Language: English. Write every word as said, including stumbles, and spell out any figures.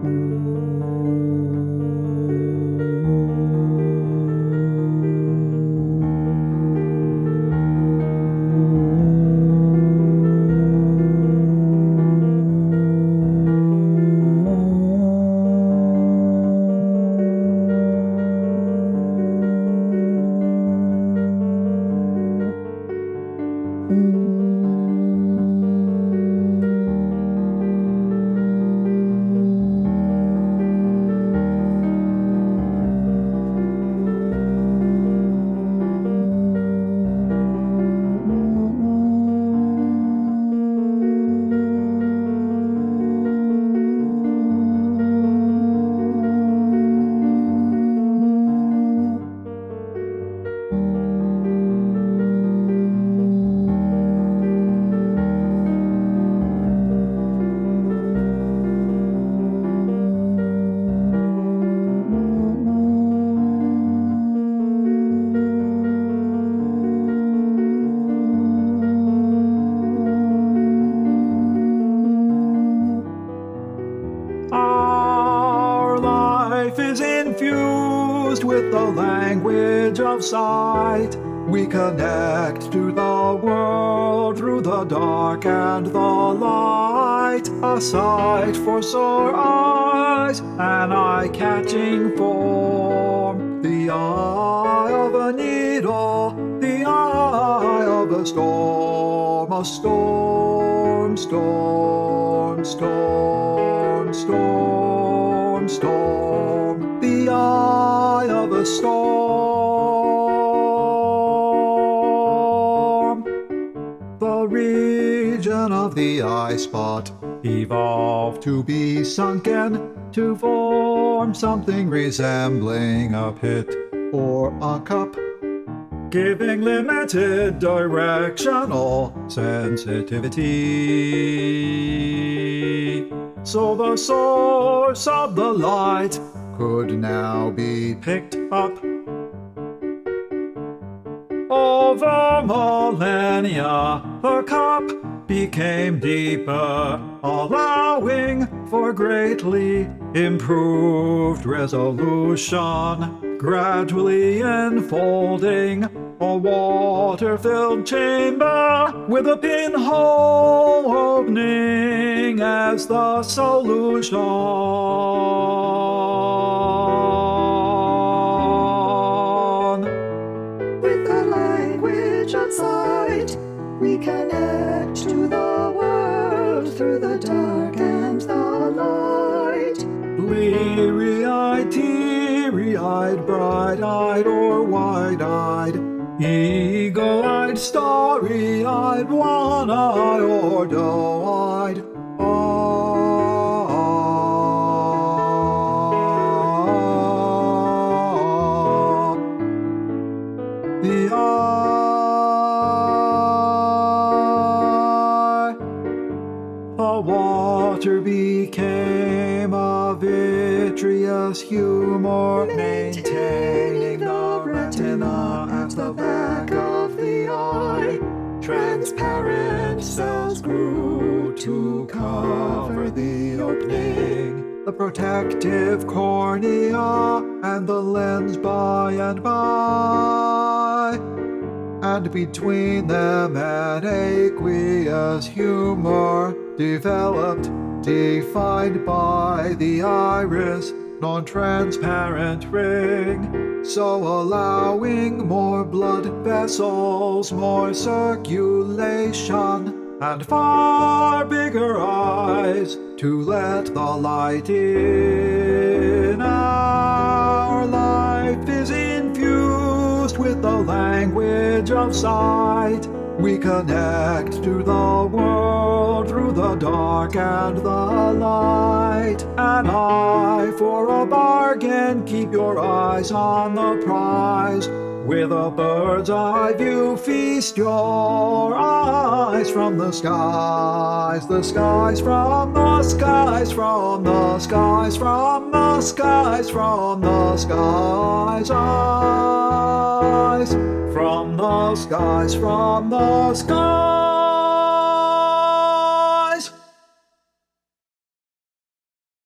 Life is infused with the language of sight. We connect to the world through the dark and the light. A sight for sore eyes, an eye-catching form. The eye of a needle, the eye of a storm. A storm, storm, storm, storm, storm. The eye of a storm. The region of the eye spot evolved to be sunken, to form something resembling a pit or a cup, giving limited directional sensitivity. So the source of the light could now be picked up. Over millennia, the cup became deeper, allowing for greatly improved resolution, gradually enfolding a water-filled chamber with a pinhole opening as the solution. With the language of sight, we connect to the world through the dark and the light. Bleary-eyed, teary-eyed, bright-eyed or wide-eyed, eagle-eyed, starry-eyed, one-eyed or doe-eyed. Ah, the eye. The water became a vitreous humor, maintaining the retina at the back of the eye. Transparent cells grew to cover the opening, the protective cornea and the lens by and by. And between them an aqueous humor developed, defined by the iris, non-transparent ring, so allowing more blood vessels, more circulation, and far bigger eyes to let the light in. Our life is infused with the language of sight. We connect to the world through the dark and the light. An eye for a bargain, keep your eyes on the prize. With a bird's eye view, feast your eyes from the skies. The skies from the skies, from the skies, from the skies, from the skies, eyes. From the skies, from the skies.